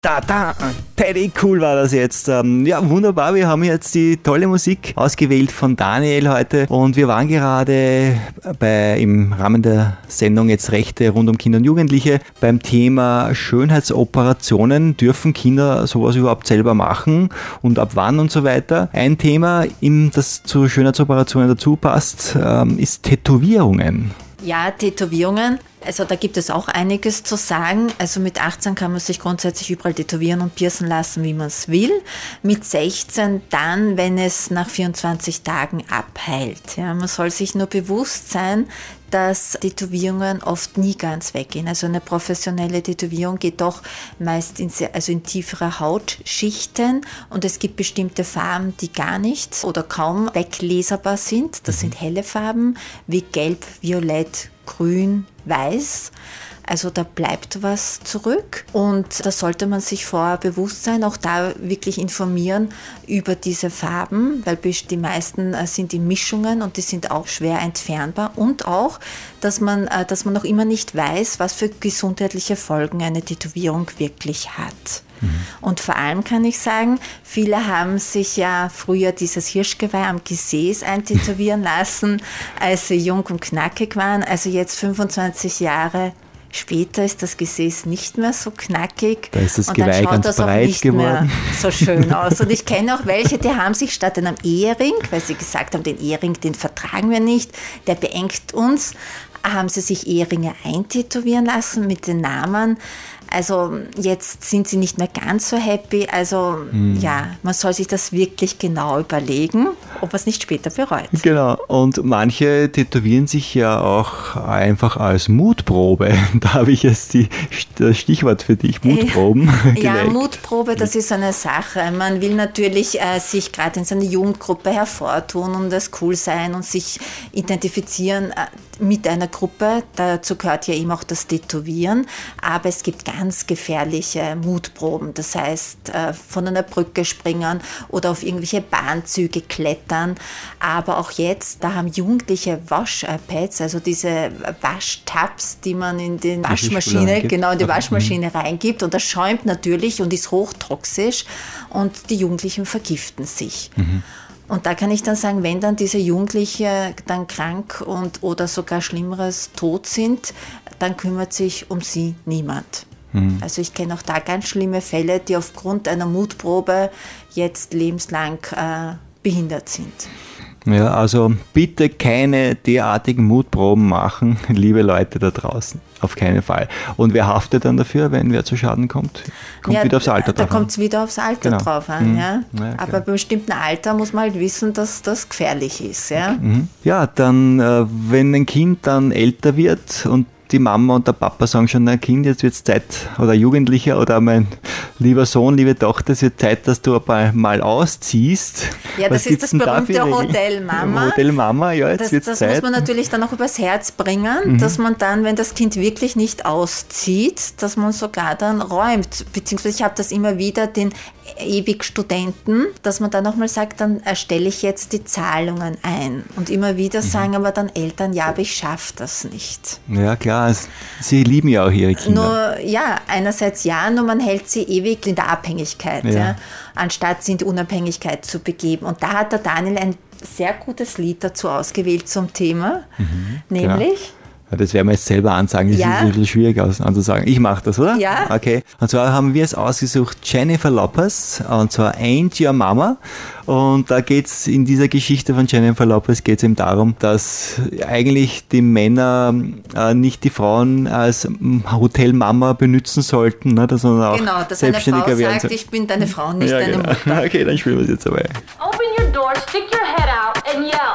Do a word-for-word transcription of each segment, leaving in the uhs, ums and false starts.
Da, da, Teddy, cool war das jetzt. Ja, wunderbar, wir haben jetzt die tolle Musik ausgewählt von Daniel heute und wir waren gerade bei, im Rahmen der Sendung jetzt Rechte rund um Kinder und Jugendliche beim Thema Schönheitsoperationen. Dürfen Kinder sowas überhaupt selber machen und ab wann und so weiter? Ein Thema, das zu Schönheitsoperationen dazu passt, ist Tätowierungen. Ja, Tätowierungen. Also da gibt es auch einiges zu sagen. Also mit achtzehn kann man sich grundsätzlich überall tätowieren und piercen lassen, wie man es will. Mit sechzehn dann, wenn es nach vierundzwanzig Tagen abheilt. Ja, man soll sich nur bewusst sein, dass Tätowierungen oft nie ganz weggehen. Also eine professionelle Tätowierung geht doch meist in, sehr, also in tiefere Hautschichten und es gibt bestimmte Farben, die gar nicht oder kaum wegleserbar sind. Das sind helle Farben wie Gelb, Violett, Grün, Weiß. Also da bleibt was zurück und da sollte man sich vorher bewusst sein, auch da wirklich informieren über diese Farben, weil die meisten sind in Mischungen und die sind auch schwer entfernbar und auch, dass man, dass man noch immer nicht weiß, was für gesundheitliche Folgen eine Tätowierung wirklich hat. Mhm. Und vor allem kann ich sagen, viele haben sich ja früher dieses Hirschgeweih am Gesäß eintätowieren lassen, als sie jung und knackig waren, also jetzt fünfundzwanzig Jahre später ist das Gesäß nicht mehr so knackig. Da ist das und Geweih dann schaut ganz das auch breit nicht geworden. Mehr so schön aus. Und ich kenne auch welche, die haben sich statt einem Ehering, weil sie gesagt haben, den Ehering, den vertragen wir nicht, der beengt uns, haben sie sich Eheringe eintätowieren lassen mit den Namen. Also jetzt sind sie nicht mehr ganz so happy. Also hm. ja, man soll sich das wirklich genau überlegen, ob man es nicht später bereut. Genau, und manche tätowieren sich ja auch einfach als Mutprobe. Da habe ich jetzt die, das Stichwort für dich, Mutproben. Ja, Mutprobe, das ist eine Sache. Man will natürlich äh, sich gerade in seiner Jugendgruppe hervortun und das cool sein und sich identifizieren äh, mit einer Gruppe. Dazu gehört ja eben auch das Tätowieren. Aber es gibt ganz gefährliche Mutproben. Das heißt, äh, von einer Brücke springen oder auf irgendwelche Bahnzüge klettern. Aber auch jetzt, da haben Jugendliche Wasch-Pads, also diese Waschtabs, die man in die Waschmaschine, genau in die Waschmaschine reingibt. Und das schäumt natürlich und ist hochtoxisch. Und die Jugendlichen vergiften sich. Mhm. Und da kann ich dann sagen, wenn dann diese Jugendliche dann krank und oder sogar Schlimmeres tot sind, dann kümmert sich um sie niemand. Mhm. Also ich kenne auch da ganz schlimme Fälle, die aufgrund einer Mutprobe jetzt lebenslang äh, behindert sind. Ja, also bitte keine derartigen Mutproben machen, liebe Leute da draußen. Auf keinen Fall. Und wer haftet dann dafür, wenn wer zu Schaden kommt? Kommt ja, wieder aufs Alter da drauf an. Da kommt es wieder aufs Alter genau. drauf an. Mhm. Ja. Ja, aber bei bestimmten Alter muss man halt wissen, dass das gefährlich ist. Ja, mhm. ja dann, äh, wenn ein Kind dann älter wird und die Mama und der Papa sagen schon, na Kind, jetzt wird es Zeit, oder Jugendlicher oder mein lieber Sohn, liebe Tochter, es wird Zeit, dass du mal, mal ausziehst. Ja, das ist das berühmte Hotel Mama. Hotel Mama, ja, jetzt wird es Zeit. Das muss man natürlich dann auch übers Herz bringen, mhm. dass man dann, wenn das Kind wirklich nicht auszieht, dass man sogar dann räumt. Beziehungsweise ich habe das immer wieder den ewig Studenten, dass man dann nochmal sagt, dann erstelle ich jetzt die Zahlungen ein. Und immer wieder mhm. sagen aber dann Eltern, ja, aber ich schaffe das nicht. Ja, klar. Sie lieben ja auch ihre Kinder. Nur, ja, einerseits ja, nur man hält sie ewig in der Abhängigkeit, ja. Ja, anstatt sie in die Unabhängigkeit zu begeben. Und da hat der Daniel ein sehr gutes Lied dazu ausgewählt zum Thema, mhm, nämlich... Genau. Ja, das werden wir jetzt selber ansagen, das ja. ist ein bisschen schwierig anzusagen. Ich mache das, oder? Ja. Okay. Und zwar haben wir es ausgesucht, Jennifer Lopez, und zwar Ain't Your Mama. Und da geht es in dieser Geschichte von Jennifer Lopez geht es eben darum, dass eigentlich die Männer äh, nicht die Frauen als Hotelmama benutzen sollten, ne, sondern auch genau, dass selbstständiger werden. Genau, dass eine Frau sagt, ich bin deine Frau, nicht ja, deine genau. Mutter. Okay, dann spielen wir es jetzt dabei. Open your door, stick your head out and yell.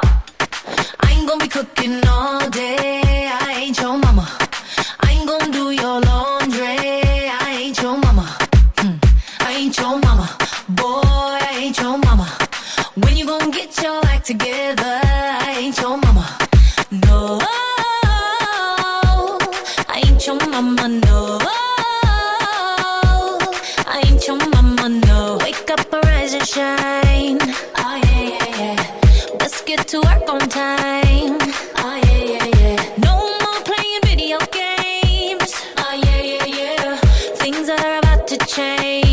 I ain't gonna be cooking all day, I ain't your mama. I ain't gonna do your laundry, I ain't your mama. Mm, I ain't your mama, boy, I ain't your mama. When you gonna get your act together, I ain't your mama. No, I ain't your mama, no. I ain't your mama, no. Wake up, arise and shine. Oh yeah, yeah, yeah. Let's get to work on time. Oh yeah, yeah, yeah. No more playing video games. Oh yeah, yeah, yeah. Things are about to change.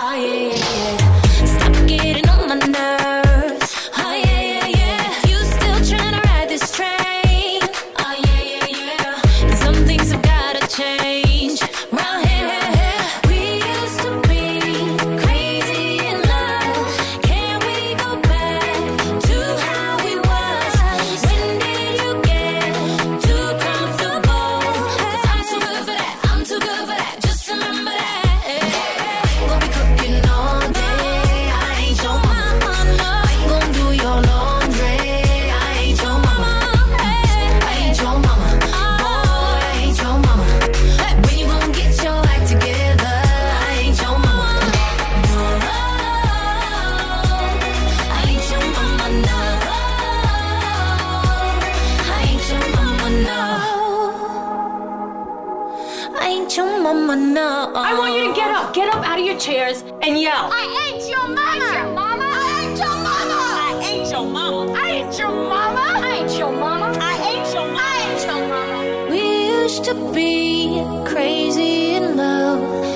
Oh yeah, yeah, yeah. Stop getting on my nerves. Oh yeah, yeah, yeah. You still trying to ride this train. Oh yeah, yeah, yeah. And some things have gotta change. Round here, we used to be crazy in love. Can we go back to how we was? When did you get too comfortable? 'Cause I'm too good for that. I'm too good for that. Just remember that. Gonna be cooking all day. I ain't your mama. I ain't gonna do your laundry. I ain't your mama. I ain't your mama. Boy, I ain't your mama. When you gonna get your act together? I ain't your mama. No, I ain't your mama. No, I ain't your mama. No, I ain't your mama. No. I want you to get up. Get up out of your chairs and yell. I ain't your mama. I ain't your mama. I ain't your mama. I ain't your mama. I ain't your mama. I ain't your mama. I ain't your mama. We used to be crazy in love.